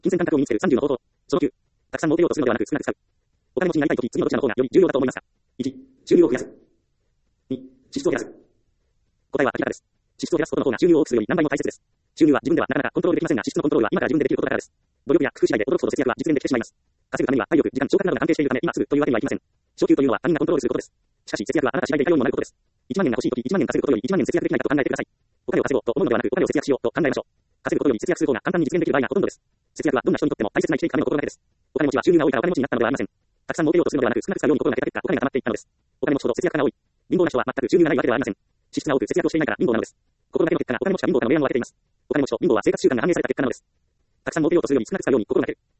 金銭感覚を身につける30の方法。その9。たくさん儲けようとするのではなく少なく使う。お金持ちになりたいとき、次のどちらの方がより重要だと思いますか？ 1、収入を増やす。2、支出を減らす。答えは明らかです。支出を減らすことの方が収入を多くするより何倍も大切です。収入は自分ではなかなかコントロールできませんが、支出のコントロールは今から自分でできることだからです。努力や工夫次第で驚くほど節約は実現できてしまいます。稼ぐためには体力、時間、聴覚などが関係しているため、今すぐというわけにはいきません。昇給というのは他人がコントロールすることです。しかし節約はあなた次第でいかようにもなることです。1万円が欲しいとき1万円稼ぐことより1万円節約できないかと考えてください。お金を稼ごうと思うのではなく、お金を節約しようと考えましょう。稼ぐことより節約する方が簡単に実現できる場合がほとんどです。節約はどんな人にとっても大切な生きていくための心がけです。お金持ちは収入が多いからお金持ちになったのではありません。たくさん儲けようとするのではなく少なく使うように心がけた結果、お金が溜まっていったのです。お金持ちほど節約家が多い。貧乏な人は全く収入がないわけではありません。支出が多く節約をしていないから貧乏なのです。心がけの結果がお金持ちか貧乏かの明暗を分けています。お金持ちと貧乏は生活習慣が反映された結果なのです。たくさん儲けようとするより少なく使うように心がける。